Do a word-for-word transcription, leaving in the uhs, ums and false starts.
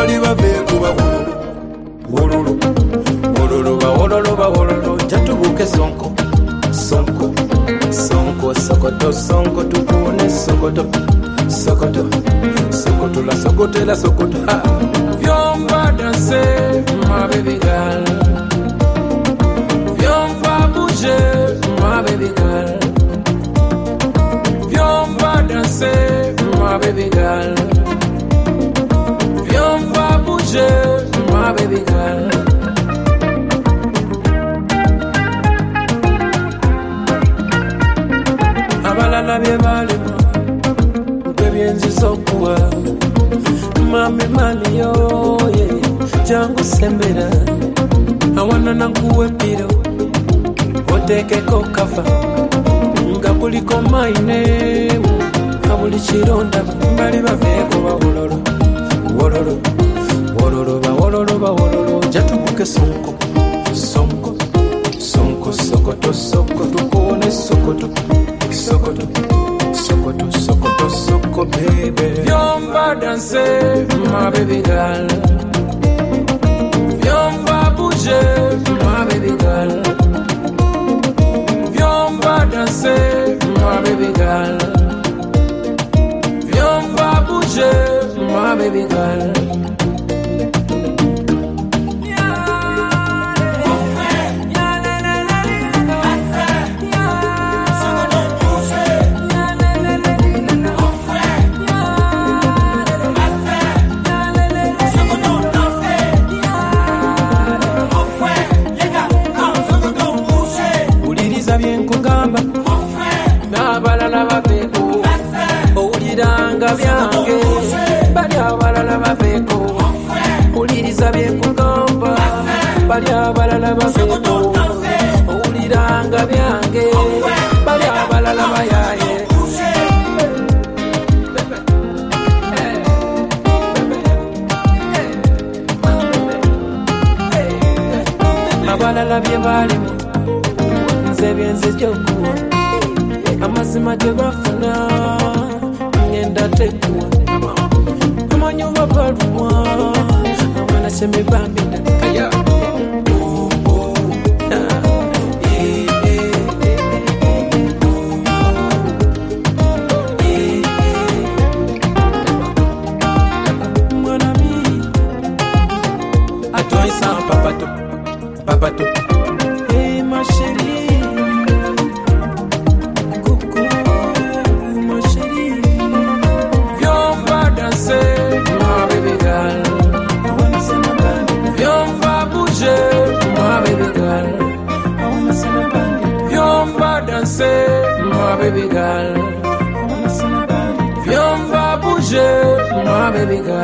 bali bave kuba wololo wololo ba wololo ba wololo jatubuke sonko sonko sonko sokoto sonko tukune sokoto sokoto sokoto la sokoto la sokoto viens va danser ma baby girl viens va bouger ma baby girl viens va danser ma baby girl viens va bouger ma baby girl abalala bye balema kwebienzi sokuwa mami mani yoye jangu sembera awana nankuwe piro otekeko kafa nga kuliko maine abuli chironda mbali baveko bawololo wololo wololo bawololo bawololo jatubuke sonko sonko sonko sokoto sokoto kone sokoto sokoto sokoto sokoto soko baby viens va danser ma baby girl viens va bouger ma baby girl viens va danser ma baby girl viens va bouger ma baby girl byange bali abalala baveko uliriza byekugamba bali abalala baveko uliranga byange bali abalala bayaye abalala bye balimu nze byenze gyokuwa amazima tebafuna ngenda tekuwa amanyuva balumwa amana semibambida kaya oh, oh, ah, eh, eh, eh, eh, mwana mi atoisa papato papato eh ma chérie ma baby girl viens va bouger ma baby girl